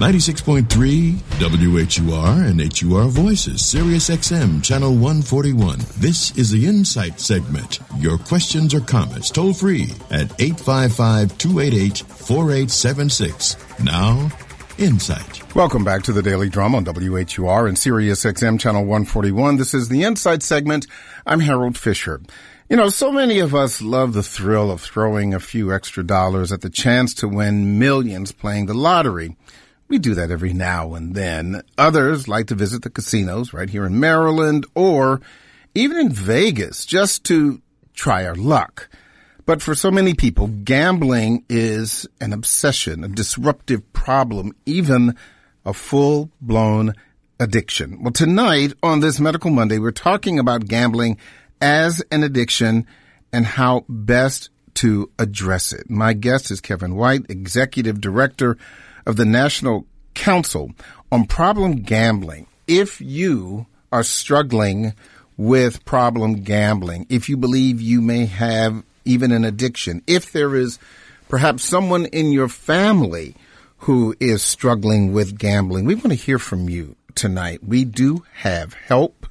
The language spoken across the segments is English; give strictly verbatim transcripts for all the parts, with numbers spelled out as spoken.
ninety-six point three W H U R and H U R Voices, Sirius X M, Channel one forty-one. This is the Insight segment. Your questions or comments toll free at eight five five, two eight eight, four eight seven six. Now, Insight. Welcome back to the Daily Drum on W H U R and Sirius X M Channel one forty-one. This is the Insight segment. I'm Harold Fisher. You know, so many of us love the thrill of throwing a few extra dollars at the chance to win millions playing the lottery. We do that every now and then. Others like to visit the casinos right here in Maryland or even in Vegas just to try our luck. But for so many people, gambling is an obsession, a disruptive problem, even a full-blown addiction. Well, tonight on this Medical Monday, we're talking about gambling as an addiction and how best to address it. My guest is Kevin White, Executive Director of the National Council on Problem Gambling. If you are struggling with problem gambling, if you believe you may have even an addiction, if there is perhaps someone in your family who is struggling with gambling, we want to hear from you tonight. We do have help,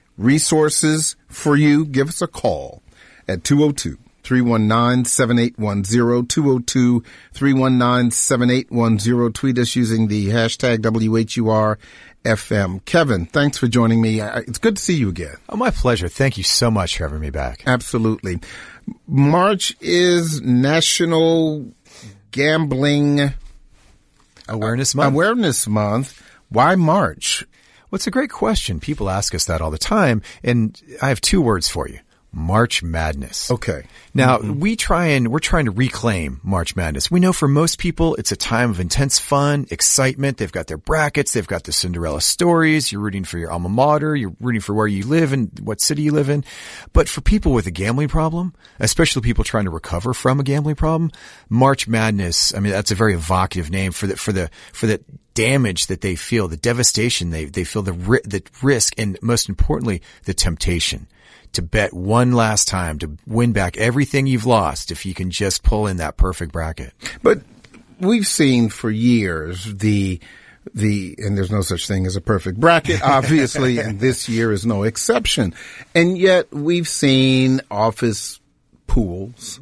resources for you. Give us a call at two oh two, three one nine, seven eight one zero, two oh two, three one nine, seven eight one zero. Tweet us using the hashtag W H U R F M. Kevin, thanks for joining me. It's good to see you again. Oh, my pleasure. Thank you so much for having me back. Absolutely. March is National Gambling Awareness Month. Awareness Month. Why March? Well, it's a great question. People ask us that all the time, and I have two words for you. March Madness. Okay. Now, mm-hmm. we try and, we're trying to reclaim March Madness. We know for most people, it's a time of intense fun, excitement. They've got their brackets. They've got the Cinderella stories. You're rooting for your alma mater. You're rooting for where you live and what city you live in. But for people with a gambling problem, especially people trying to recover from a gambling problem, March Madness, I mean, that's a very evocative name for the, for the, for the damage that they feel, the devastation they, they feel, the, ri- the risk, and most importantly, the temptation to bet one last time to win back everything you've lost if you can just pull in that perfect bracket. But we've seen for years the the and there's no such thing as a perfect bracket, obviously, and this year is no exception. And yet we've seen office pools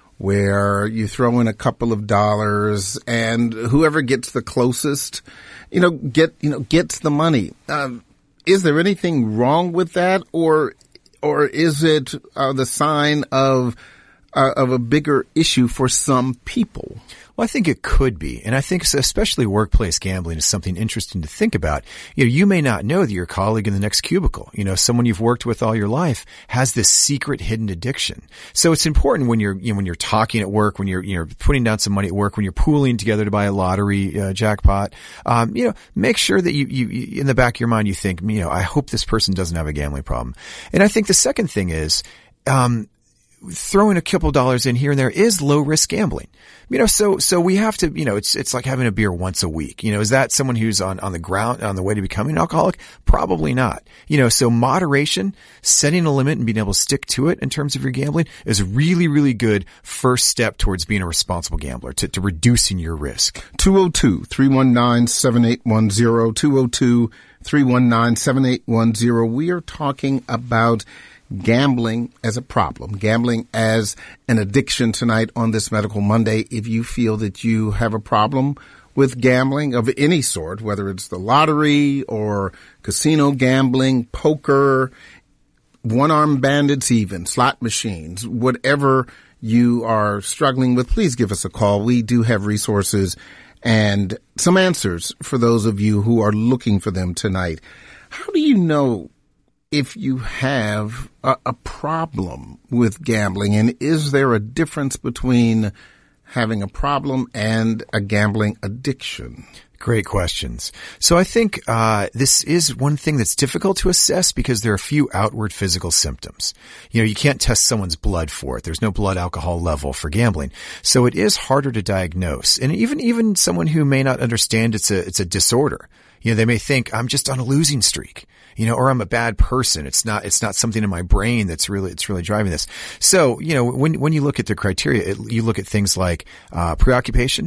where you throw in a couple of dollars and whoever gets the closest, you know, get you know gets the money. Um, is there anything wrong with that, or Or is it uh, the sign of uh, of a bigger issue for some people? Well, I think it could be. And I think especially workplace gambling is something interesting to think about. You know, you may not know that your colleague in the next cubicle, you know, someone you've worked with all your life has this secret hidden addiction. So it's important when you're, you know, when you're talking at work, when you're, you're putting down some money at work, when you're pooling together to buy a lottery uh, jackpot, um, you know, make sure that you, you, you, in the back of your mind, you think, you know, I hope this person doesn't have a gambling problem. And I think the second thing is, um, throwing a couple dollars in here and there is low risk gambling. You know, so, so we have to, you know, it's, it's like having a beer once a week. You know, is that someone who's on, on the ground, on the way to becoming an alcoholic? Probably not. You know, so moderation, setting a limit and being able to stick to it in terms of your gambling is a really, really good first step towards being a responsible gambler, to, to reducing your risk. two oh two, three one nine, seven eight one zero, two oh two, three one nine, seven eight one zero. We are talking about gambling as a problem, gambling as an addiction tonight on this Medical Monday. If you feel that you have a problem with gambling of any sort, whether it's the lottery or casino gambling, poker, one-armed bandits even, slot machines, whatever you are struggling with, please give us a call. We do have resources and some answers for those of you who are looking for them tonight. How do you know if you have a, a problem with gambling, and is there a difference between having a problem and a gambling addiction? Great questions. So I think uh this is one thing that's difficult to assess because there are a few outward physical symptoms. You know, you can't test someone's blood for it. There's no blood alcohol level for gambling. So it is harder to diagnose. And even even someone who may not understand it's a it's a disorder. You know, they may think I'm just on a losing streak. You know, or I'm a bad person. It's not, it's not something in my brain that's really, it's really driving this. So, you know, when, when you look at the criteria, it, you look at things like, uh, preoccupation,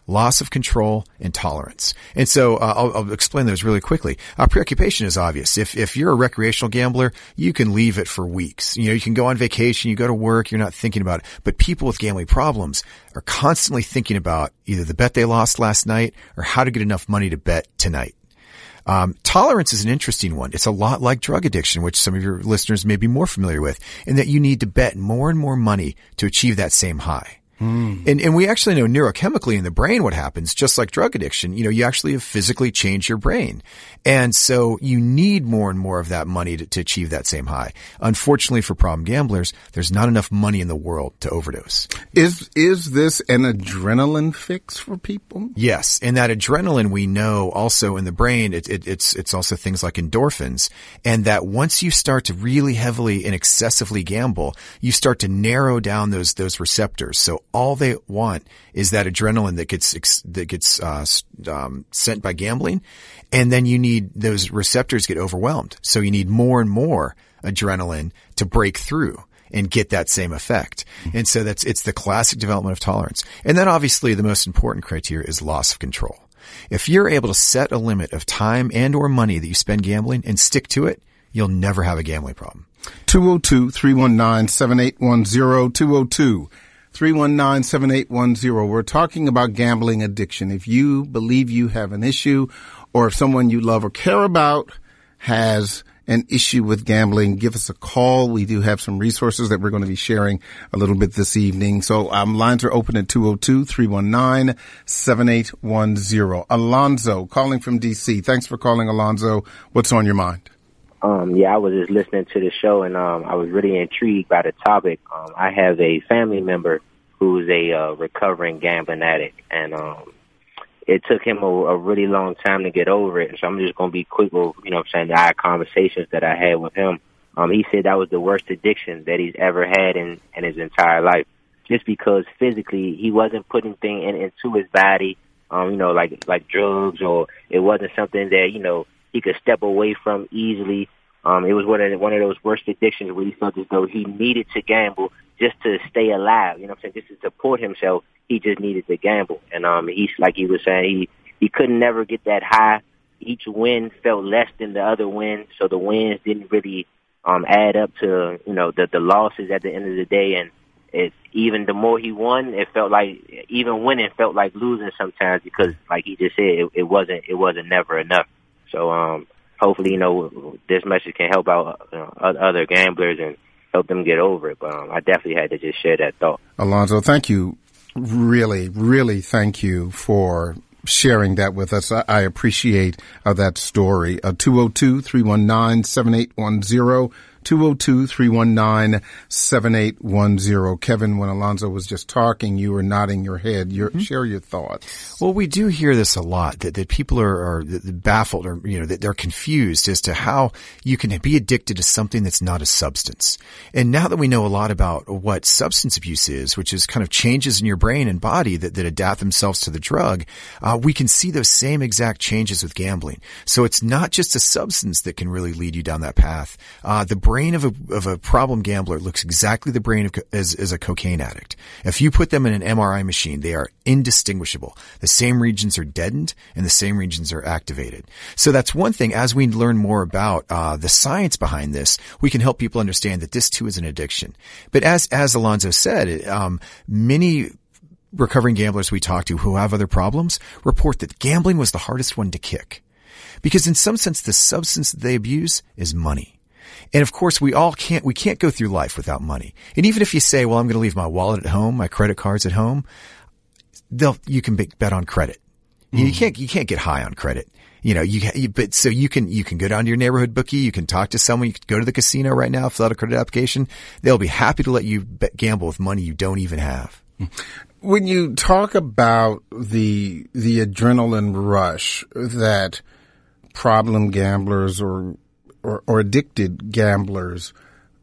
loss of control, and tolerance. And so uh, I'll, I'll explain those really quickly. Uh, preoccupation is obvious. If if you're a recreational gambler, you can leave it for weeks. You know, you can go on vacation, you go to work, you're not thinking about it. But people with gambling problems are constantly thinking about either the bet they lost last night or how to get enough money to bet tonight. Um, tolerance is an interesting one. It's a lot like drug addiction, which some of your listeners may be more familiar with, in that you need to bet more and more money to achieve that same high. Mm. And, and we actually know neurochemically in the brain what happens, just like drug addiction. You know, you actually have physically changed your brain. And so you need more and more of that money to, to achieve that same high. Unfortunately for problem gamblers, there's not enough money in the world to overdose. Is, is this an adrenaline fix for people? Yes. And that adrenaline we know also in the brain, it, it, it's, it's also things like endorphins. And that once you start to really heavily and excessively gamble, you start to narrow down those, those receptors. So all they want is that adrenaline that gets that gets uh, um, sent by gambling, and then you need those receptors get overwhelmed. So you need more and more adrenaline to break through and get that same effect. And so that's it's the classic development of tolerance. And then obviously the most important criteria is loss of control. If you're able to set a limit of time and or money that you spend gambling and stick to it, you'll never have a gambling problem. two oh two, three one nine, seven eight one zero, two oh two three one nine, seven eight one zero. We're talking about gambling addiction. If you believe you have an issue, or if someone you love or care about has an issue with gambling, give us a call. We do have some resources that we're going to be sharing a little bit this evening. So um, lines are open at two oh two, three one nine, seven eight one zero. Alonzo calling from D C. Thanks for calling, Alonzo. What's on your mind? Um, yeah, I was just listening to the show, and um, I was really intrigued by the topic. Um, I have a family member who's a uh, recovering gambling addict, and um, it took him a, a really long time to get over it. So I'm just going to be quick with, you know what I'm saying, the eye conversations that I had with him. Um, he said that was the worst addiction that he's ever had in, in his entire life, just because physically he wasn't putting things in, into his body, um, you know, like like drugs, or it wasn't something that, you know, he could step away from easily. Um, it was one of, one of those worst addictions where he felt as though he needed to gamble just to stay alive. You know what I'm saying? Just to support himself, he just needed to gamble. And um, he's like he was saying, he, he couldn't never get that high. Each win felt less than the other win, so the wins didn't really um, add up to, you know, the, the losses at the end of the day. And it, even the more he won, it felt like, even winning felt like losing sometimes, because, like he just said, it, it wasn't it wasn't never enough. So um, hopefully, you know, this message can help out you know, other gamblers and help them get over it. But um, I definitely had to just share that thought. Alonzo, thank you. Really, really thank you for sharing that with us. I, I appreciate uh, that story. Uh, two oh two, three one nine, seven eight one zero. two oh two, three one nine, seven eight one zero. Kevin, when Alonzo was just talking, you were nodding your head. Your, mm-hmm. Share your thoughts. Well, we do hear this a lot, that, that people are, are baffled, or, you know, that they're confused as to how you can be addicted to something that's not a substance. And now that we know a lot about what substance abuse is, which is kind of changes in your brain and body that, that adapt themselves to the drug, uh, we can see those same exact changes with gambling. So it's not just a substance that can really lead you down that path. Uh, the brain brain of a, of a problem gambler looks exactly the brain of, as, as a cocaine addict. If you put them in an M R I machine, they are indistinguishable. The same regions are deadened and the same regions are activated. So that's one thing. As we learn more about uh, the science behind this, we can help people understand that this too is an addiction. But as as Alonzo said, um, many recovering gamblers we talk to who have other problems report that gambling was the hardest one to kick. Because in some sense, the substance that they abuse is money. And of course, we all can't, we can't go through life without money. And even if you say, well, I'm going to leave my wallet at home, my credit cards at home, they'll, you can bet on credit. Mm. You can't, you can't get high on credit. You know, you, you, but so you can, you can go down to your neighborhood bookie, you can talk to someone, you can go to the casino right now, fill out a credit application. They'll be happy to let you bet, gamble with money you don't even have. When you talk about the, the adrenaline rush that problem gamblers or Or, or addicted gamblers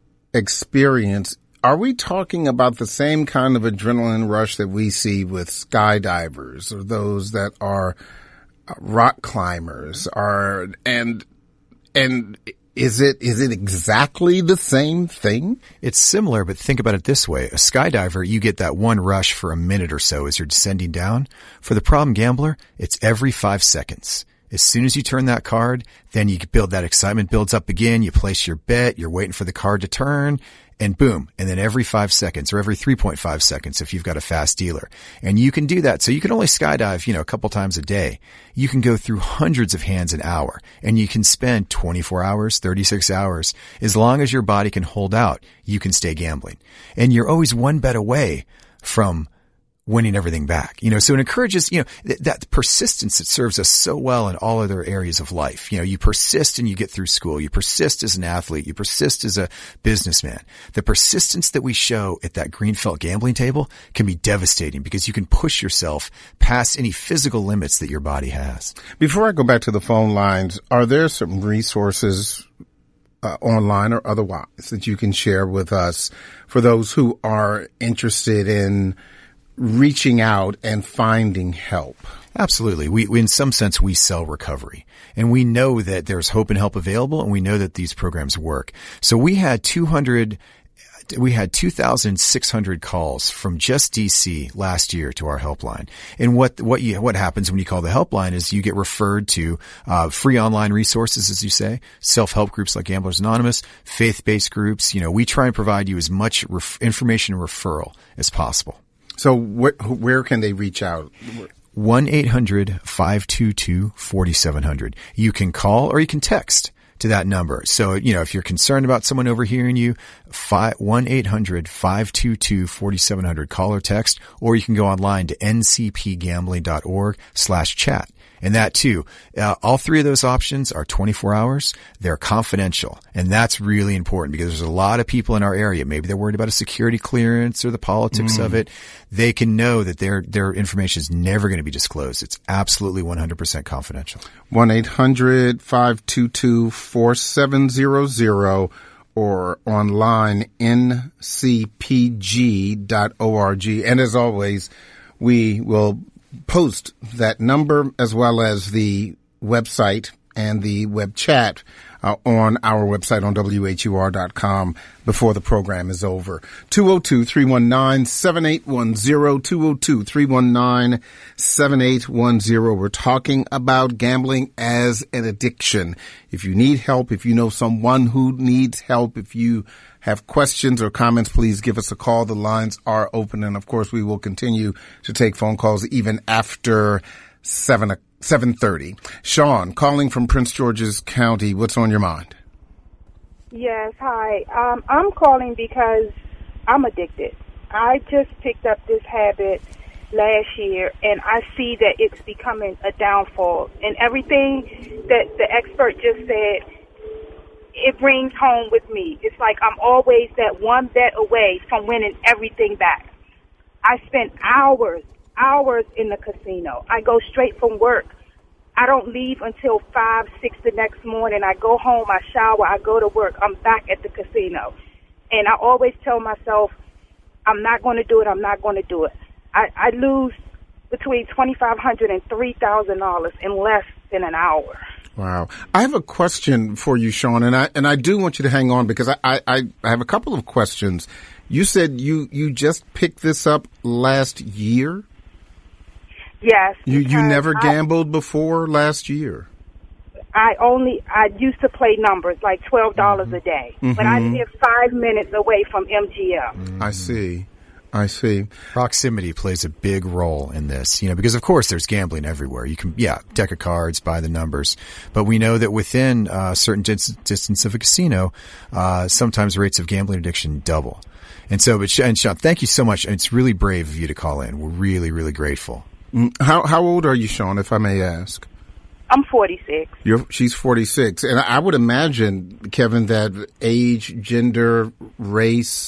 experience, are we talking about the same kind of adrenaline rush that we see with skydivers or those that are rock climbers? Are and and is it is it exactly the same thing? It's similar, but think about it this way. A skydiver, you get that one rush for a minute or so as you're descending down. For the problem gambler, it's every five seconds. As soon as you turn that card, then you build that excitement builds up again. You place your bet. You're waiting for the card to turn and boom. And then every five seconds or every three point five seconds if you've got a fast dealer. And you can do that. So you can only skydive, you know, a couple times a day. You can go through hundreds of hands an hour and you can spend twenty-four hours, thirty-six hours. As long as your body can hold out, you can stay gambling. And you're always one bet away from winning everything back. You know, so it encourages, you know, th- that persistence that serves us so well in all other areas of life. You know, you persist and you get through school. You persist as an athlete. You persist as a businessman. The persistence that we show at that Greenfelt gambling table can be devastating because you can push yourself past any physical limits that your body has. Before I go back to the phone lines, are there some resources uh, online or otherwise that you can share with us for those who are interested in reaching out and finding help? Absolutely. We, we, in some sense, we sell recovery, and we know that there's hope and help available, and we know that these programs work. So we had two hundred, we had two thousand six hundred calls from just D C last year to our helpline. And what, what you, what happens when you call the helpline is you get referred to, uh, free online resources, as you say, self-help groups like Gamblers Anonymous, faith-based groups. You know, we try and provide you as much ref- information and referral as possible. So wh- where can they reach out? one eight hundred five two two four seven zero zero. You can call or you can text to that number. So, you know, if you're concerned about someone overhearing you, one eight hundred five two two four seven zero zero, call or text, or you can go online to n c p gambling dot org slash chat. And that too, uh, all three of those options are twenty-four hours. They're confidential. And that's really important because there's a lot of people in our area. Maybe they're worried about a security clearance or the politics mm. of it. They can know that their, their information is never going to be disclosed. It's absolutely one hundred percent confidential. one eight hundred five two two four seven zero zero or online n c p g dot org. And as always, we will post that number as well as the website and the web chat uh, on our website on W H U R dot com before the program is over. two oh two, three one nine, seven eight one zero, two oh two, three one nine, seven eight one zero. We're talking about gambling as an addiction. If you need help, if you know someone who needs help, if you have questions or comments, please give us a call. The lines are open, and of course, we will continue to take phone calls even after seven seven thirty. Sean, calling from Prince George's County. What's on your mind? Yes, hi. Um, I'm calling because I'm addicted. I just picked up this habit last year, and I see that it's becoming a downfall. And everything that the expert just said, it brings home with me. It's like I'm always that one bet away from winning everything back. I spend hours, hours in the casino. I go straight from work. I don't leave until five, six the next morning. I go home, I shower, I go to work. I'm back at the casino. And I always tell myself, I'm not going to do it, I'm not going to do it. I, I lose between twenty-five hundred dollars and three thousand dollars in less than an hour. Wow. I have a question for you, Sean, and I and I do want you to hang on because I, I, I have a couple of questions. You said you, you just picked this up last year? Yes. You you never I, gambled before last year? I only, I used to play numbers, like twelve dollars mm-hmm. a day. Mm-hmm. But I live five minutes away from M G M. Mm-hmm. I see. I see. Proximity plays a big role in this, you know, because of course there's gambling everywhere. You can, yeah, deck of cards, buy the numbers, but we know that within a certain dis- distance of a casino, uh, sometimes rates of gambling addiction double. And so, but, and Sean, thank you so much. It's really brave of you to call in. We're really, really grateful. How, how old are you, Sean, if I may ask? I'm forty-six. You're, she's forty-six. And I would imagine, Kevin, that age, gender, race,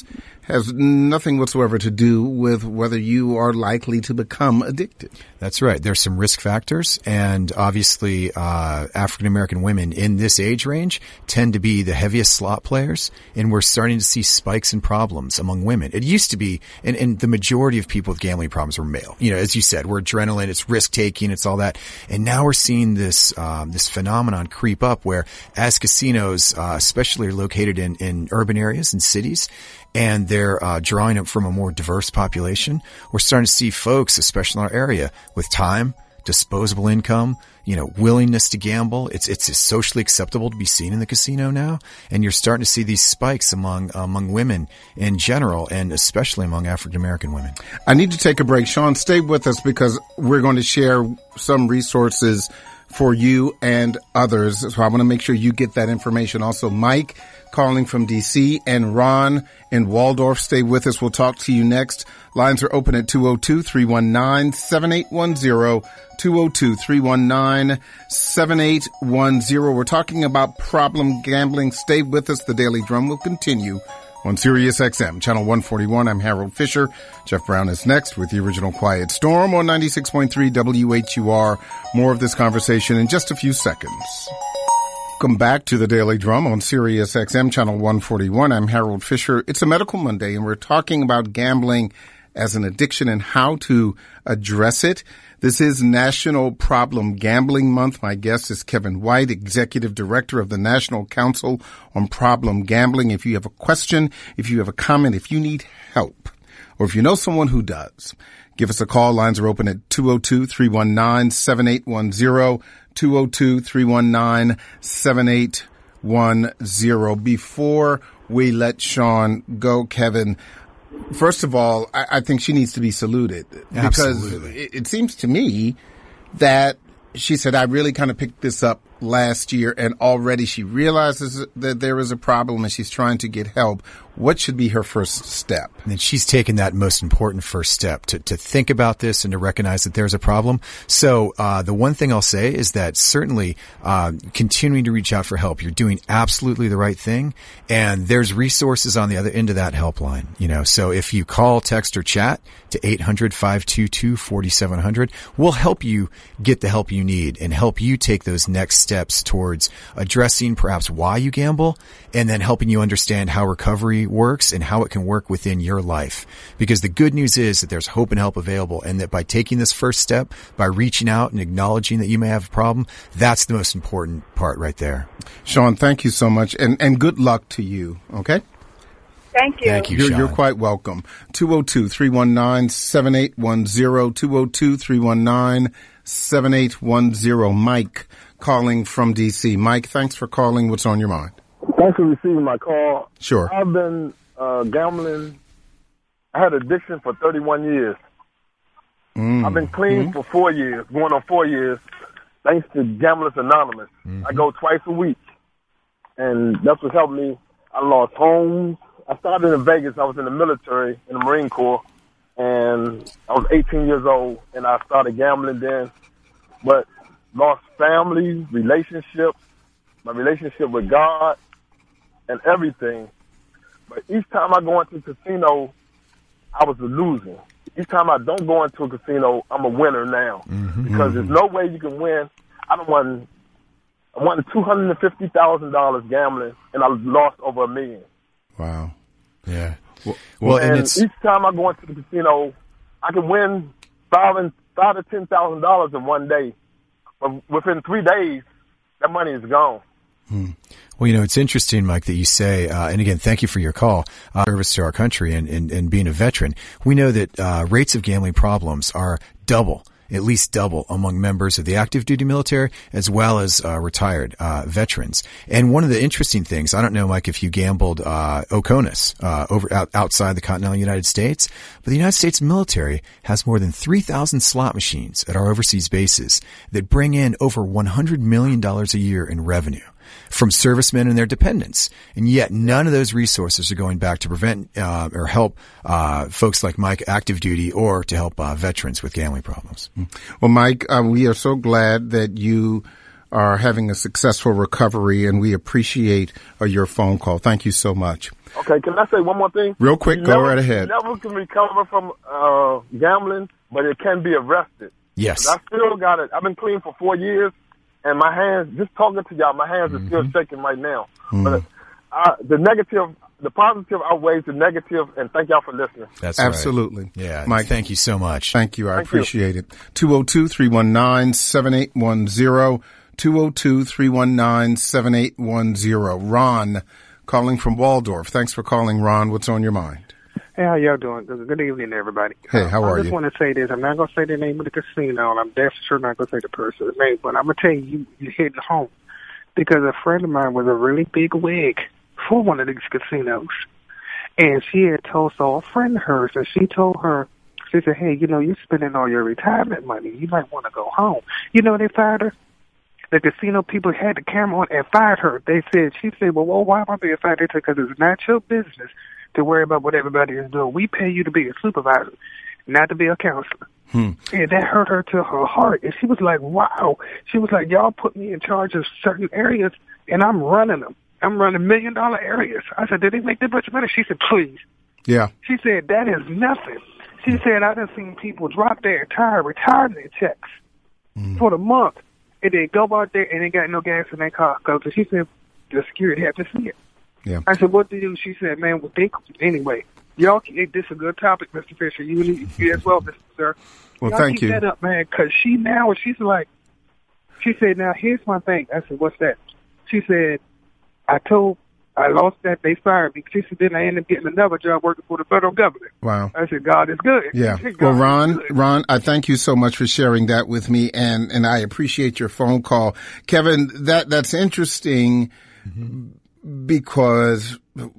has nothing whatsoever to do with whether you are likely to become addicted. That's right. There's some risk factors, and obviously uh African American women in this age range tend to be the heaviest slot players, and we're starting to see spikes in problems among women. It used to be, and, and the majority of people with gambling problems were male. You know, as you said, we're adrenaline, it's risk-taking, it's all that. And now we're seeing this um, this phenomenon creep up where as casinos, uh, especially are located in, in urban areas and cities, and they're uh, drawing up from a more diverse population, we're starting to see folks, especially in our area, with time, disposable income, you know, willingness to gamble. It's it's socially acceptable to be seen in the casino now, and you're starting to see these spikes among among women in general, and especially among African American women. I need to take a break. Sean, stay with us because we're going to share some resources for you and others. So I want to make sure you get that information. Also, Mike calling from D C and Ron in Waldorf. Stay with us. We'll talk to you next. Lines are open at two oh two, three one nine, seven eight one zero, two oh two, three one nine, seven eight one zero. We're talking about problem gambling. Stay with us. The Daily Drum will continue on Sirius X M, Channel one forty-one. I'm Harold Fisher. Jeff Brown is next with the original Quiet Storm on ninety-six point three W H U R. More of this conversation in just a few seconds. Welcome back to the Daily Drum on Sirius X M, Channel one forty-one. I'm Harold Fisher. It's a Medical Monday, and we're talking about gambling as an addiction and how to address it. This is National Problem Gambling Month. My guest is Kevin White, Executive Director of the National Council on Problem Gambling. If you have a question, if you have a comment, if you need help, or if you know someone who does, give us a call. Lines are open at two oh two, three one nine, seven eight one zero, two oh two, three one nine, seven eight one zero. Before we let Sean go, Kevin, first of all, I, I think she needs to be saluted. Absolutely. Because it, it seems to me that she said, I really kind of picked this up last year, and already she realizes that there is a problem and she's trying to get help. What should be her first step? And she's taken that most important first step to, to think about this and to recognize that there's a problem. So uh, the one thing I'll say is that certainly uh, continuing to reach out for help, you're doing absolutely the right thing. And there's resources on the other end of that helpline. You know, so if you call, text, or chat to eight hundred, five two two, four seven zero zero, we'll help you get the help you need and help you take those next steps towards addressing perhaps why you gamble, and then helping you understand how recovery works and how it can work within your life. Because the good news is that there's hope and help available, and that by taking this first step, by reaching out and acknowledging that you may have a problem, that's the most important part right there. Sean, thank you so much, and, and good luck to you, okay? Thank you. Thank you, You're, Sean. you're quite welcome. two oh two, three one nine, seven eight one zero, two oh two, three one nine, seven eight one zero. Mike calling from D C. Mike, thanks for calling. What's on your mind? Thanks for receiving my call. Sure. I've been uh, gambling. I had addiction for thirty-one years. Mm. I've been clean mm-hmm. for four years, going on four years, thanks to Gamblers Anonymous. Mm-hmm. I go twice a week, and that's what helped me. I lost homes. I started in Vegas. I was in the military, in the Marine Corps, and I was eighteen years old, and I started gambling then. But lost family, relationships, my relationship with God, and everything. But each time I go into a casino, I was a loser. Each time I don't go into a casino, I'm a winner now. Mm-hmm. Because there's no way you can win. I don't want, I won two hundred fifty thousand dollars gambling, and I lost over a million. Wow. Yeah. Well, well and, and it's, each time I go into the casino, I can win five and five to ten thousand dollars in one day. But within three days, that money is gone. Hmm. Well, you know, it's interesting, Mike, that you say, uh, and again, thank you for your call, uh, service to our country and, and, and being a veteran. We know that uh, rates of gambling problems are double. At least double among members of the active duty military as well as uh, retired uh, veterans. And one of the interesting things, I don't know, Mike, if you gambled uh, Oconus uh, over out, outside the continental United States, but the United States military has more than three thousand slot machines at our overseas bases that bring in over one hundred million dollars a year in revenue from servicemen and their dependents. And yet none of those resources are going back to prevent uh, or help uh, folks like Mike active duty or to help uh, veterans with gambling problems. Well, Mike, uh, we are so glad that you are having a successful recovery, and we appreciate uh, your phone call. Thank you so much. Okay, can I say one more thing? Real quick, you go never, right ahead. You never can recover from uh, gambling, but it can be arrested. Yes. I still got it. I've been clean for four years, and my hands, just talking to y'all, my hands mm-hmm. are still shaking right now. Mm-hmm. But uh, the negative, the positive outweighs the negative, and thank y'all for listening. That's Absolutely. Right. Yeah, Mike, thank you so much. Thank you. I thank appreciate you. it. two oh two, three one nine, seven eight one zero. two oh two, three one nine, seven eight one zero. Ron, calling from Waldorf. Thanks for calling, Ron. What's on your mind? Hey, how y'all doing? Good evening, everybody. Hey, how are you? I just want to say this. I'm not going to say the name of the casino, and I'm definitely sure not going to say the person's name, but I'm going to tell you, you, you hit home. Because a friend of mine was a really big wig for one of these casinos. And she had told so a friend of hers, and she told her, she said, hey, you know, you're spending all your retirement money. You might want to go home. You know, they fired her. The casino people had the camera on and fired her. They said, she said, well, well why am I being fired? They said, because it's not your business to worry about what everybody is doing. We pay you to be a supervisor, not to be a counselor. Hmm. And that hurt her to her heart. And she was like, wow. She was like, y'all put me in charge of certain areas, and I'm running them. I'm running million-dollar areas. I said, did they make that much money? She said, please. Yeah. She said, that is nothing. She said, I done seen people drop their entire retirement checks mm. for the month, and they go out there and they got no gas in their car. So she said, the security had to see it. Yeah. I said, what do you do? She said, man, well, think, anyway, y'all, this is a good topic, Mister Fisher. You, you as well, Mister Sir. Well, y'all thank keep you. that up, man, because she now, she's like, she said, now, here's my thing. I said, what's that? She said, I told, I lost that, they fired me. She said, then I ended up getting another job working for the federal government. Wow. I said, God is good. Yeah. God well, Ron, good. Ron, I thank you so much for sharing that with me, and, and I appreciate your phone call. Kevin, that, that's interesting mm-hmm. because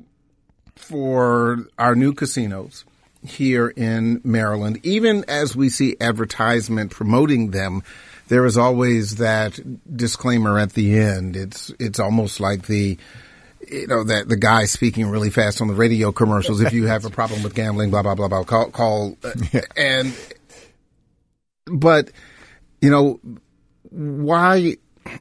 for our new casinos here in Maryland, even as we see advertisement promoting them, there is always that disclaimer at the end. It's it's almost like the you know that the guy speaking really fast on the radio commercials. If you have a problem with gambling, blah blah blah blah, call call. Uh, and but you know why?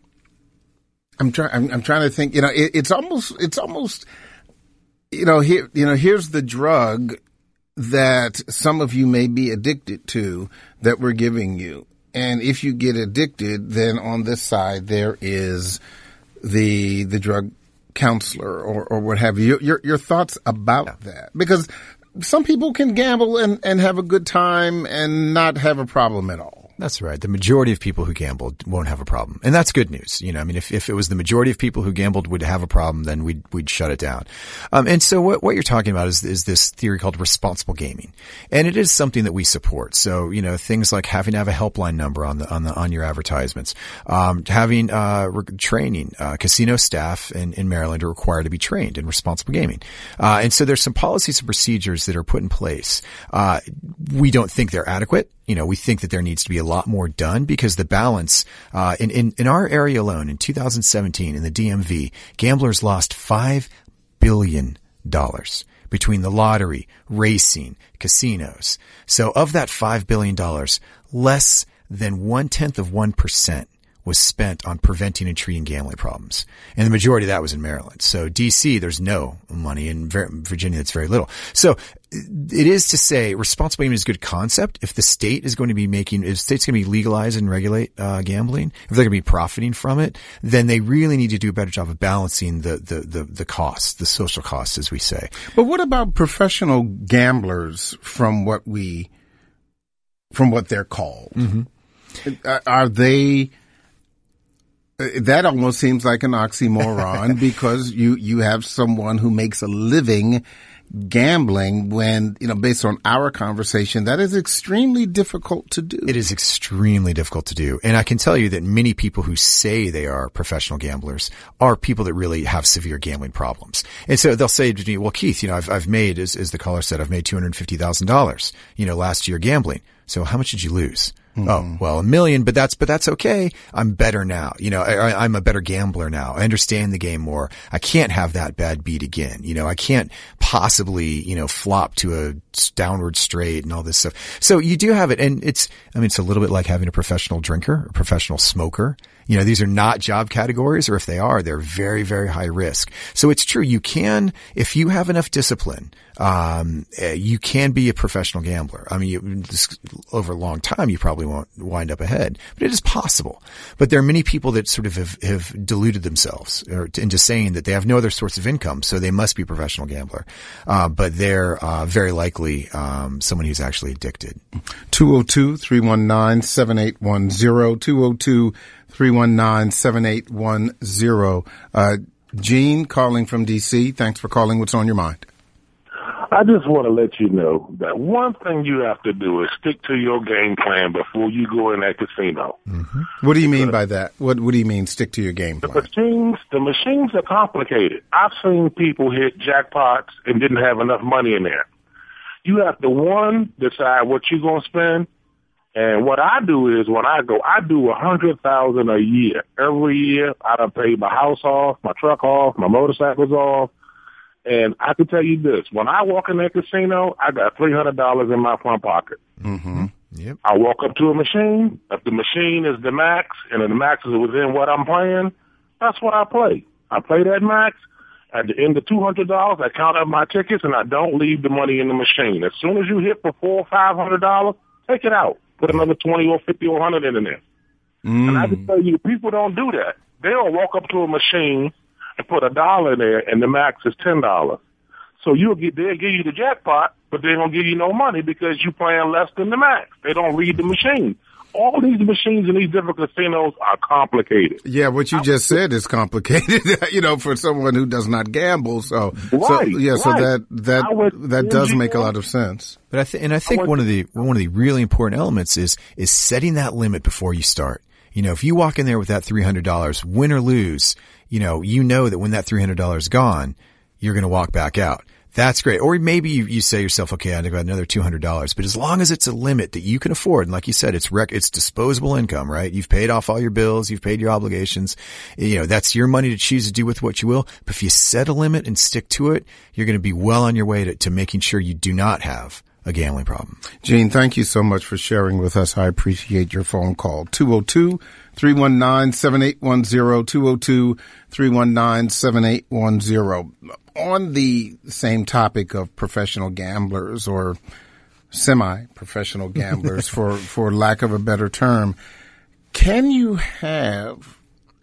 I'm trying. I'm, I'm trying to think. You know, it, it's almost it's almost. You know, here, you know, here's the drug that some of you may be addicted to that we're giving you. And if you get addicted, then on this side, there is the, the drug counselor or, or what have you. Your, your thoughts about that? Because some people can gamble and, and have a good time and not have a problem at all. That's right. The majority of people who gambled won't have a problem. And that's good news. You know, I mean, if, if it was the majority of people who gambled would have a problem, then we'd, we'd shut it down. Um, and so what, what you're talking about is, is this theory called responsible gaming. And it is something that we support. So, you know, things like having to have a helpline number on the, on the, on your advertisements, um, having, uh, re- training, uh, casino staff in, in Maryland are required to be trained in responsible gaming. Uh, and so there's some policies and procedures that are put in place. Uh, we don't think they're adequate. You know, we think that there needs to be a lot more done because the balance, uh, in, in, in our area alone in two thousand seventeen in the D M V, gamblers lost five billion dollars between the lottery, racing, casinos. So of that five billion dollars, less than one tenth of one percent was spent on preventing and treating gambling problems. And the majority of that was in Maryland. So D C, there's no money. In Virginia, that's very little. So it is to say responsible gaming is a good concept. If the state is going to be making, if the state's going to be legalize and regulate uh, gambling, if they're going to be profiting from it, then they really need to do a better job of balancing the, the, the, the costs, the social costs, as we say. But what about professional gamblers from what we, from what they're called? Mm-hmm. Are they... That almost seems like an oxymoron because you, you have someone who makes a living gambling when, you know, based on our conversation, that is extremely difficult to do. It is extremely difficult to do. And I can tell you that many people who say they are professional gamblers are people that really have severe gambling problems. And so they'll say to me, well, Keith, you know, I've, I've made, as, as the caller said, I've made two hundred fifty thousand dollars, you know, last year gambling. So how much did you lose? Mm-hmm. Oh, well, a million, but that's, but that's okay. I'm better now. You know, I, I'm a better gambler now. I understand the game more. I can't have that bad beat again. You know, I can't possibly, you know, flop to a downward straight and all this stuff. So you do have it. And it's, I mean, it's a little bit like having a professional drinker, a professional smoker. You know, these are not job categories, or if they are, they're very, very high risk. So it's true. You can, if you have enough discipline, um, you can be a professional gambler. I mean, you, this, over a long time, you probably won't wind up ahead, but it is possible. But there are many people that sort of have, have deluded themselves into saying that they have no other source of income, so they must be a professional gambler. Uh, but they're, uh, very likely, um, someone who's actually addicted. two oh two, three one nine, seven eight one zero, two oh two, three one nine, seven eight one zero. Uh, Gene calling from D C. Thanks for calling. What's on your mind? I just want to let you know that one thing you have to do is stick to your game plan before you go in that casino. Mm-hmm. What do you mean by that? What What do you mean stick to your game plan? The machines, the machines are complicated. I've seen people hit jackpots and didn't have enough money in there. You have to, one, decide what you're going to spend. And what I do is when I go, I do a hundred thousand a year. Every year, I done paid my house off, my truck off, my motorcycles off. And I can tell you this, when I walk in that casino, I got three hundred dollars in my front pocket. Mm-hmm. Yep. I walk up to a machine. If the machine is the max and the max is within what I'm playing, that's what I play. I play that max. At the end of two hundred dollars, I count up my tickets and I don't leave the money in the machine. As soon as you hit for four or five hundred dollars, take it out. Put another twenty or fifty or one hundred in there. Mm. And I can tell you, people don't do that. They'll walk up to a machine and put a dollar in there, and the max is ten dollars. So you'll get, they'll give you the jackpot, but they don't give you no money because you're playing less than the max. They don't read the machine. All these machines in these different casinos are complicated. Yeah, what you just said is complicated, you know, for someone who does not gamble. So, right, so yeah, right. so that that that does make a lot of sense. But I think, and I think one of the one of the really important elements is is setting that limit before you start. You know, if you walk in there with that three hundred dollars, win or lose, you know, you know that when that three hundred dollars is gone, you're going to walk back out. That's great. Or maybe you, you say to yourself, okay, I've got another two hundred dollars. But as long as it's a limit that you can afford, and like you said, it's rec- it's disposable income, right? You've paid off all your bills. You've paid your obligations. You know, that's your money to choose to do with what you will. But if you set a limit and stick to it, you're going to be well on your way to, to making sure you do not have a gambling problem. Gene, thank you so much for sharing with us. I appreciate your phone call. two oh two, three one nine, seven eight one zero, two oh two, three one nine, seven eight one zero. On the same topic of professional gamblers or semi-professional gamblers, for, for lack of a better term, can you have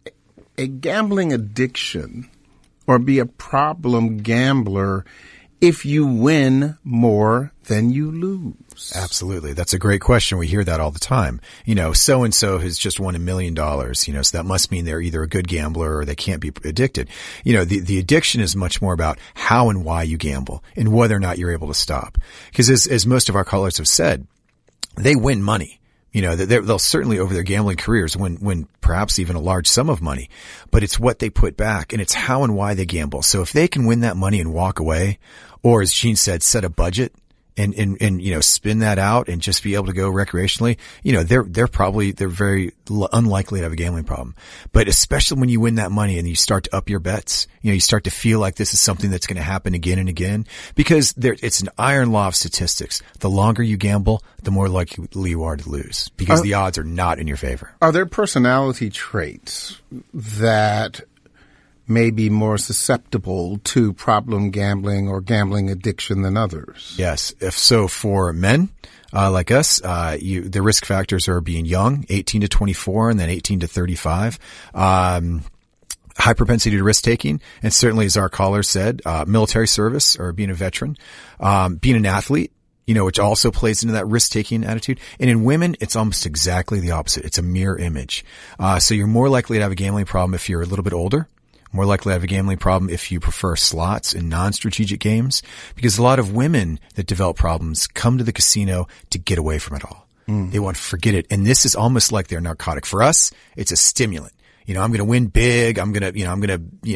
a gambling addiction or be a problem gambler if you win more than you lose? Absolutely. That's a great question. We hear that all the time. You know, so-and-so has just won a million dollars, you know, so that must mean they're either a good gambler or they can't be addicted. You know, the, the addiction is much more about how and why you gamble and whether or not you're able to stop. Because as, as most of our callers have said, they win money. You know, they'll certainly over their gambling careers win, win perhaps even a large sum of money, but it's what they put back and it's how and why they gamble. So if they can win that money and walk away, or as Gene said, set a budget and, and, and, you know, spin that out and just be able to go recreationally, you know, they're, they're probably, they're very unlikely to have a gambling problem. But especially when you win that money and you start to up your bets, you know, you start to feel like this is something that's going to happen again and again because there, it's an iron law of statistics. The longer you gamble, the more likely you are to lose because uh, the odds are not in your favor. Are there personality traits that may be more susceptible to problem gambling or gambling addiction than others? Yes. If so, for men uh, like us, uh, you, the risk factors are being young, eighteen to twenty-four, and then eighteen to thirty-five. Um, high propensity to risk taking, and certainly, as our caller said, uh, military service or being a veteran, um, being an athlete. You know, which also plays into that risk-taking attitude. And in women, it's almost exactly the opposite. It's a mirror image. Uh, so you're more likely to have a gambling problem if you're a little bit older. More likely to have a gambling problem if you prefer slots and non-strategic games, because a lot of women that develop problems come to the casino to get away from it all. Mm. They want to forget it. And this is almost like their narcotic. For us, it's a stimulant. You know, I'm going to win big. I'm going to, you know, I'm going to, you know,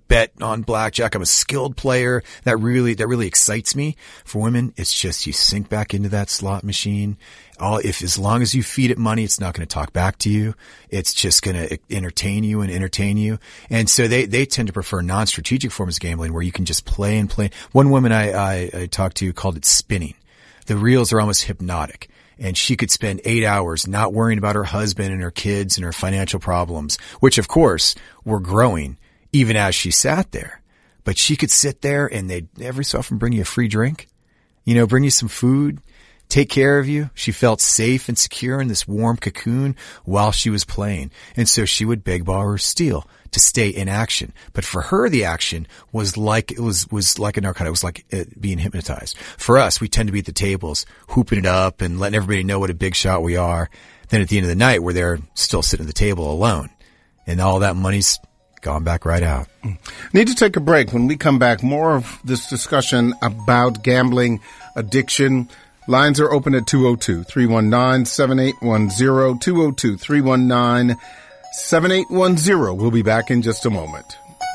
bet on blackjack. I'm a skilled player. That really, that really excites me. For women, it's just you sink back into that slot machine. All, if as long as you feed it money, it's not going to talk back to you. It's just going to entertain you and entertain you. And so they, they tend to prefer non-strategic forms of gambling where you can just play and play. One woman I, I, I talked to called it spinning. The reels are almost hypnotic. And she could spend eight hours not worrying about her husband and her kids and her financial problems, which of course were growing even as she sat there. But she could sit there and they'd every so often bring you a free drink, you know, bring you some food, take care of you. She felt safe and secure in this warm cocoon while she was playing. And so she would beg, borrow, or steal to stay in action. But for her, the action was like, it was, was like a narcotic. It was like uh, being hypnotized. For us, we tend to be at the tables, hooping it up and letting everybody know what a big shot we are. Then at the end of the night, we're there still sitting at the table alone. And all that money's gone back right out. Need to take a break. When we come back, more of this discussion about gambling addiction. Lines are open at two oh two, three one nine, seven eight one zero, two oh two, three one nine, seven eight one zero. We'll be back in just a moment.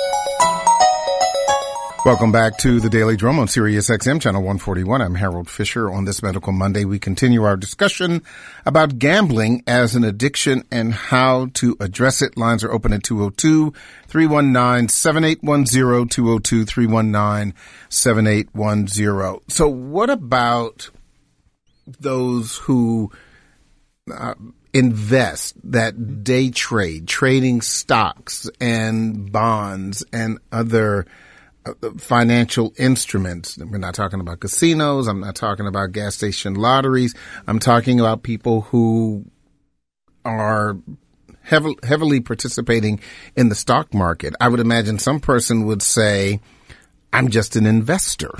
Welcome back to the Daily Drum on Sirius X M Channel one forty-one. I'm Harold Fisher. On this Medical Monday, we continue our discussion about gambling as an addiction and how to address it. Lines are open at two oh two, three one nine, seven eight one zero, two oh two, three one nine, seven eight one zero. So what about those who uh, invest, that day trade, trading stocks and bonds and other uh, financial instruments? We're not talking about casinos. I'm not talking about gas station lotteries. I'm talking about people who are heavily, heavily participating in the stock market. I would imagine some person would say, I'm just an investor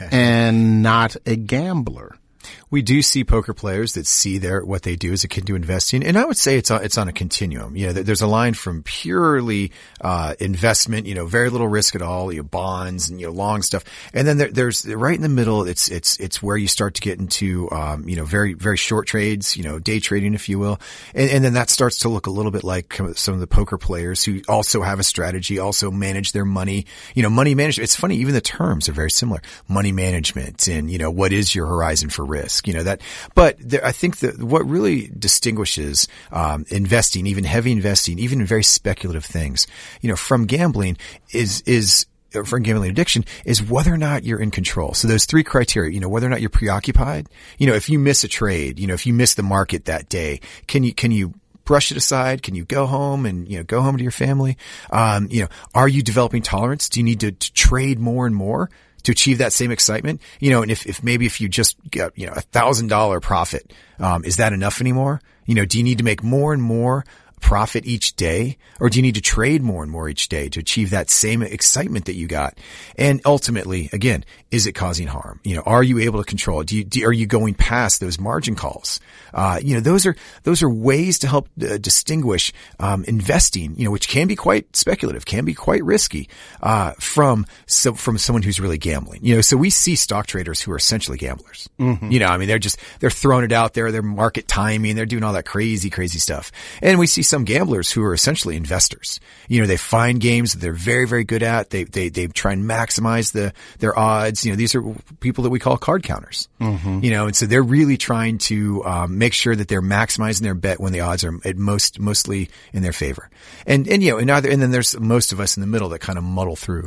and not a gambler. We do see poker players that see their what they do as akin to investing, and I would say it's on, it's on a continuum. You know, there's a line from purely uh investment, you know, very little risk at all, you know, bonds and you know, long stuff, and then there, there's right in the middle. It's it's it's where you start to get into um you know very very short trades, you know, day trading, if you will, and, and then that starts to look a little bit like some of the poker players who also have a strategy, also manage their money. You know, money management. It's funny, even the terms are very similar. Money management, and you know, what is your horizon for risk? You know that, but there, I think that what really distinguishes um, investing, even heavy investing, even in very speculative things, you know, from gambling is is from gambling addiction is whether or not you're in control. So those three criteria, you know, whether or not you're preoccupied. You know, if you miss a trade, you know, if you miss the market that day, can you can you brush it aside? Can you go home and, you know, go home to your family? Um, you know, are you developing tolerance? Do you need to, to trade more and more to achieve that same excitement? You know, and if, if maybe if you just got, you know, a thousand dollar profit, um, is that enough anymore? You know, do you need to make more and more profit each day, or do you need to trade more and more each day to achieve that same excitement that you got? And ultimately, again, is it causing harm? You know, are you able to control it? Do you, do, are you going past those margin calls? Uh, you know, those are, those are ways to help uh, distinguish, um, investing, you know, which can be quite speculative, can be quite risky, uh, from, so, from someone who's really gambling. You know, so we see stock traders who are essentially gamblers. Mm-hmm. You know, I mean, they're just, they're throwing it out there, they're market timing, they're doing all that crazy, crazy stuff. And we see some gamblers who are essentially investors. You know, they find games that they're very, very good at. They, they, they try and maximize the, their odds. You know, these are people that we call card counters, mm-hmm. you know, and so they're really trying to, um, make sure that they're maximizing their bet when the odds are at most, mostly in their favor. And, and, you know, and either, and then there's most of us in the middle that kind of muddle through.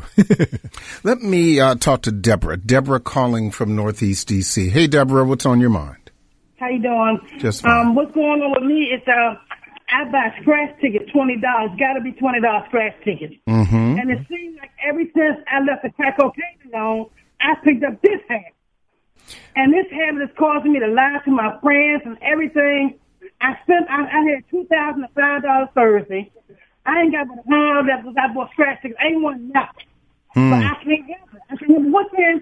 Let me, uh, talk to Deborah. Deborah calling from Northeast D C. Hey, Deborah, what's on your mind? How you doing? Just fine. Um, what's going on with me is, uh, I buy scratch tickets, twenty dollars. Got to be twenty dollars scratch tickets. Mm-hmm. And it seems like ever since I left the crack cocaine alone, I picked up this habit. And this habit is causing me to lie to my friends and everything. I spent, I, I had two thousand five dollars Thursday. I ain't got but a hundred that was I bought scratch tickets. I ain't want nothing. Hmm. But I can't get it. I said, what can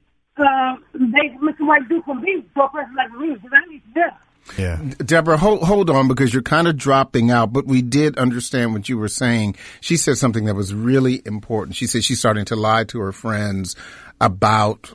uh, they, Mister White, do for me, for a person like me? Because I need to do. Yeah. Deborah, hold, hold on, because you're kind of dropping out, but we did understand what you were saying. She said something that was really important. She said she's starting to lie to her friends about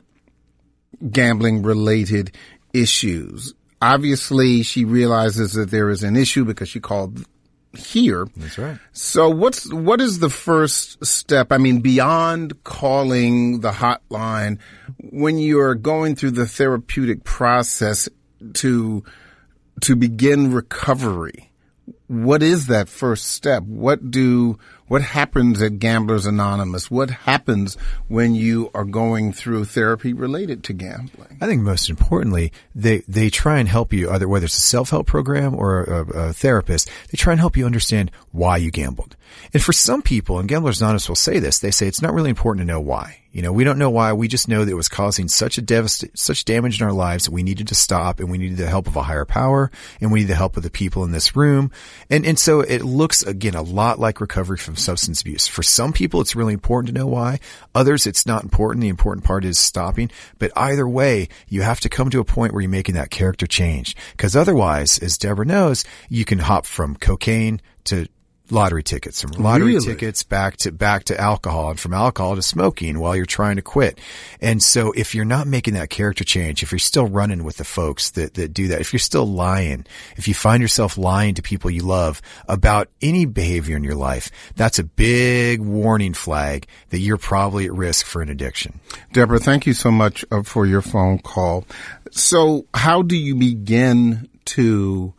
gambling related issues. Obviously, she realizes that there is an issue because she called here. That's right. So what's what is the first step? I mean, beyond calling the hotline, when you're going through the therapeutic process to to begin recovery, what is that first step? What do what happens at Gamblers Anonymous? What happens when you are going through therapy related to gambling? I think most importantly, they, they try and help you, either whether it's a self-help program or a, a therapist, they try and help you understand why you gambled. And for some people, and Gamblers Anonymous will say this, they say it's not really important to know why. You know, we don't know why. We just know that it was causing such a devast- such damage in our lives that we needed to stop, and we needed the help of a higher power, and we need the help of the people in this room. And, and so it looks, again, a lot like recovery from substance abuse. For some people, it's really important to know why. Others, it's not important. The important part is stopping. But either way, you have to come to a point where you're making that character change. Because otherwise, as Deborah knows, you can hop from cocaine to lottery tickets, from lottery really? tickets back to, back to alcohol, and from alcohol to smoking while you're trying to quit. And so if you're not making that character change, if you're still running with the folks that, that do that, if you're still lying, if you find yourself lying to people you love about any behavior in your life, that's a big warning flag that you're probably at risk for an addiction. Deborah, thank you so much uh, for your phone call. So how do you begin to,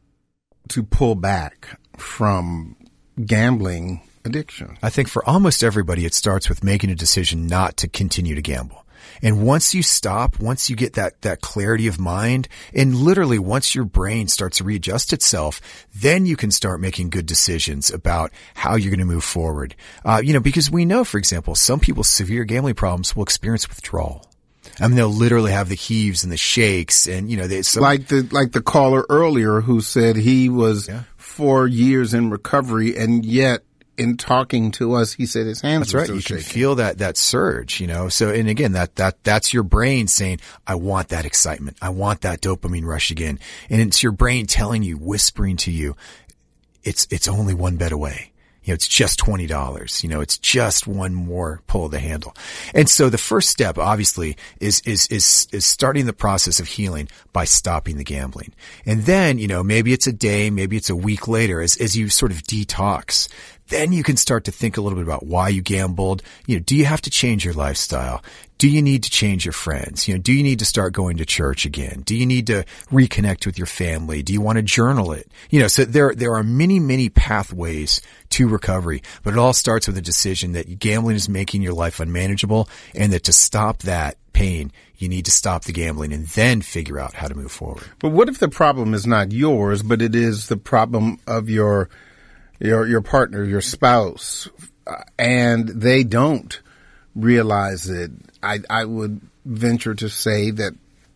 to pull back from gambling addiction? I think for almost everybody, it starts with making a decision not to continue to gamble. And once you stop, once you get that, that clarity of mind, and literally once your brain starts to readjust itself, then you can start making good decisions about how you're going to move forward. Uh, you know, because we know, for example, some people's severe gambling problems will experience withdrawal. I mean, they'll literally have the heaves and the shakes, and you know, they so like the like the caller earlier who said he was yeah. four years in recovery, and yet in talking to us, he said his hands That's were right. still You shaking. can feel that that surge, you know. So, and again, that that that's your brain saying, "I want that excitement. I want that dopamine rush again." And it's your brain telling you, whispering to you, "It's it's only one bet away." You know, it's just twenty dollars. You know, it's just one more pull of the handle. And so the first step, obviously, is, is, is, is starting the process of healing by stopping the gambling. And then, you know, maybe it's a day, maybe it's a week later, as, as you sort of detox, then you can start to think a little bit about why you gambled. You know, do you have to change your lifestyle? Do you need to change your friends? You know, do you need to start going to church again? Do you need to reconnect with your family? Do you want to journal it? You know, so there, there are many, many pathways to recovery, but it all starts with a decision that gambling is making your life unmanageable, and that to stop that pain, you need to stop the gambling and then figure out how to move forward. But what if the problem is not yours, but it is the problem of your your your partner, your spouse, uh, and they don't realize it? I, I would venture to say that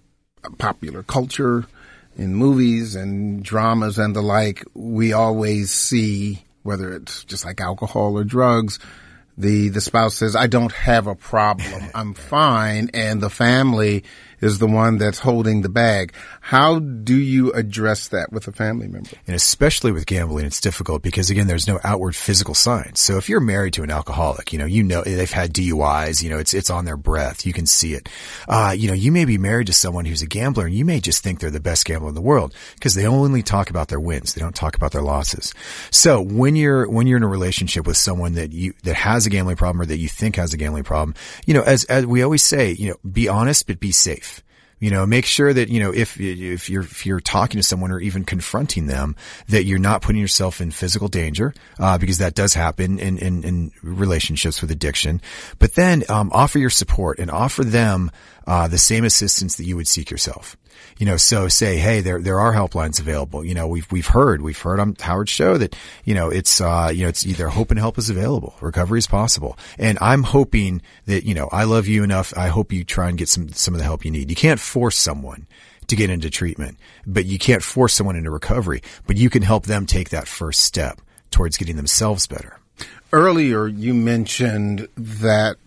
popular culture, in movies and dramas and the like, we always see, whether it's just like alcohol or drugs, the, the spouse says, I don't have a problem. I'm fine. And the family is the one that's holding the bag. How do you address that with a family member? And especially with gambling, it's difficult because, again, there's no outward physical signs. So if you're married to an alcoholic, you know, you know, they've had D U Is, you know, it's, it's on their breath. You can see it. Uh, you know, you may be married to someone who's a gambler, and you may just think they're the best gambler in the world because they only talk about their wins. They don't talk about their losses. So when you're, when you're in a relationship with someone that you, that has a gambling problem or that you think has a gambling problem, you know, as, as we always say, you know, be honest, but be safe. You know, make sure that, you know, if, if you're, if you're talking to someone or even confronting them, that you're not putting yourself in physical danger, uh, because that does happen in, in, in relationships with addiction. But then, um, offer your support and offer them, uh, the same assistance that you would seek yourself. You know, so say, hey, there, there are helplines available. You know, we've, we've heard, we've heard on Howard's show that, you know, it's, uh, you know, it's either hope and help is available. Recovery is possible. And I'm hoping that, you know, I love you enough. I hope you try and get some, some of the help you need. You can't force someone to get into treatment, but you can't force someone into recovery, but you can help them take that first step towards getting themselves better. Earlier, you mentioned that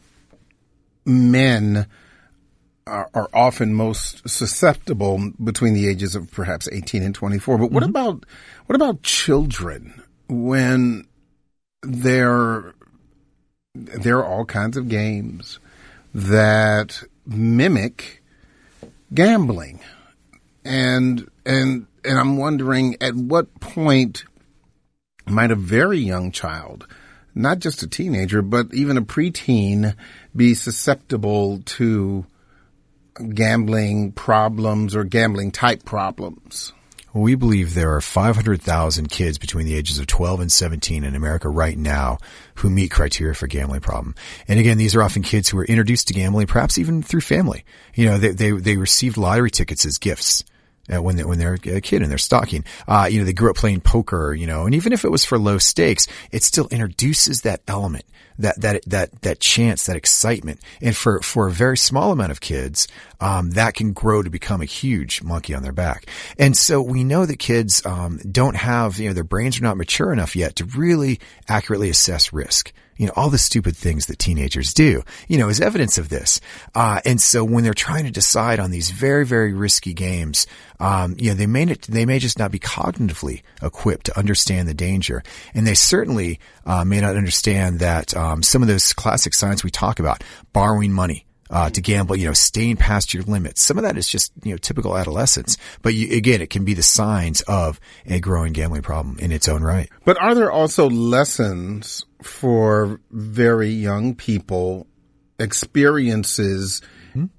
men are, are often most susceptible between the ages of perhaps eighteen and twenty-four. But what mm-hmm. about, what about children when there, there are all kinds of games that mimic gambling? And, and, and I'm wondering at what point might a very young child, not just a teenager, but even a preteen, be susceptible to gambling problems or gambling type problems? We believe there are five hundred thousand kids between the ages of twelve and seventeen in America right now who meet criteria for gambling problem. And again, these are often kids who were introduced to gambling, perhaps even through family. You know, they, they, they received lottery tickets as gifts. Uh, when they when they're a kid and they're stocking, uh, you know, they grew up playing poker, you know, and even if it was for low stakes, it still introduces that element, that that that that chance, that excitement, and for for a very small amount of kids, um, that can grow to become a huge monkey on their back. And so we know that kids um, don't have, you know, their brains are not mature enough yet to really accurately assess risk. You know, all the stupid things that teenagers do, you know, is evidence of this. Uh, and so when they're trying to decide on these very, very risky games, um, you know, they may, not, they may just not be cognitively equipped to understand the danger. And they certainly, uh, may not understand that, um, some of those classic signs we talk about, borrowing money, Uh, to gamble, you know, staying past your limits. Some of that is just, you know, typical adolescence. But you, again, it can be the signs of a growing gambling problem in its own right. But are there also lessons for very young people, experiences, mm-hmm.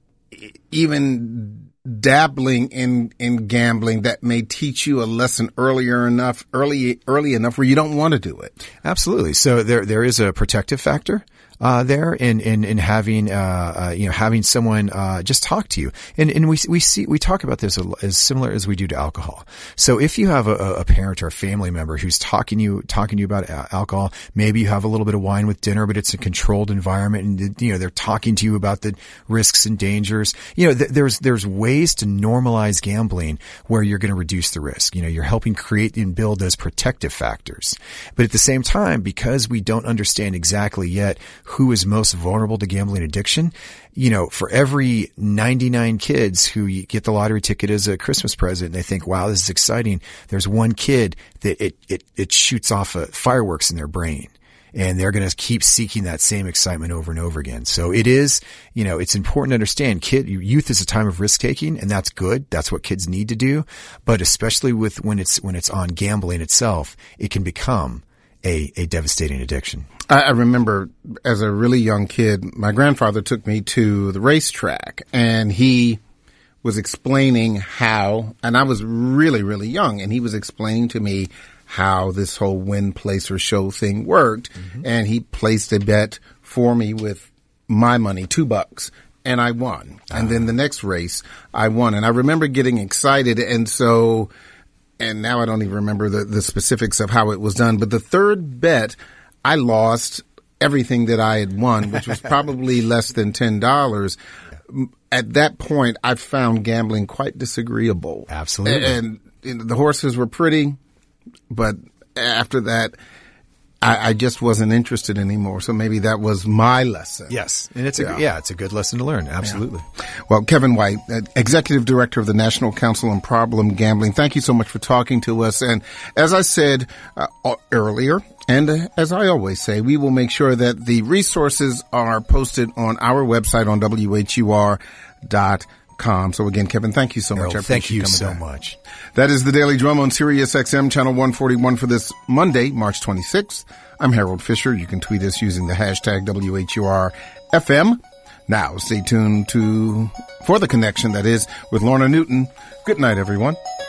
even dabbling in, in gambling that may teach you a lesson earlier enough, early, early enough where you don't want to do it? Absolutely. So there, there is a protective factor. Uh, there in, in, in having, uh, uh, you know, having someone, uh, just talk to you. And, and we, we see, we talk about this as similar as we do to alcohol. So if you have a, a parent or a family member who's talking you, talking to you about alcohol, maybe you have a little bit of wine with dinner, but it's a controlled environment and, you know, they're talking to you about the risks and dangers. You know, th- there's, there's ways to normalize gambling where you're going to reduce the risk. You know, you're helping create and build those protective factors. But at the same time, because we don't understand exactly yet who is most vulnerable to gambling addiction, you know, for every ninety-nine kids who get the lottery ticket as a Christmas present and they think, wow, this is exciting, there's one kid that it, it, it shoots off a fireworks in their brain. And they're going to keep seeking that same excitement over and over again. So it is, you know, it's important to understand kid, youth is a time of risk taking, and that's good. That's what kids need to do. But especially with when it's, when it's on gambling itself, it can become a, a devastating addiction. I remember as a really young kid, my grandfather took me to the racetrack and he was explaining how, and I was really, really young, and he was explaining to me how this whole win, place, or show thing worked. Mm-hmm. And he placed a bet for me with my money, two bucks, and I won. Uh-huh. And then the next race, I won. And I remember getting excited, and so, and now I don't even remember the, the specifics of how it was done, but the third bet, I lost everything that I had won, which was probably less than ten dollars. At that point, I found gambling quite disagreeable. Absolutely. And, and the horses were pretty, but after that, I, I just wasn't interested anymore. So maybe that was my lesson. Yes. And it's a, yeah, yeah it's a good lesson to learn. Absolutely. Yeah. Well, Kevin White, Executive Director of the National Council on Problem Gambling, thank you so much for talking to us. And as I said uh, earlier, and uh, as I always say, we will make sure that the resources are posted on our website on W H U R dot com. So again, Kevin, thank you so much. Harold, thank you so back. much. That is the Daily Drum on Sirius X M Channel one forty-one for this Monday, March twenty-sixth. I'm Harold Fisher. You can tweet us using the hashtag W H U R F M. Now, stay tuned to for the connection that is with Lorna Newton. Good night, everyone.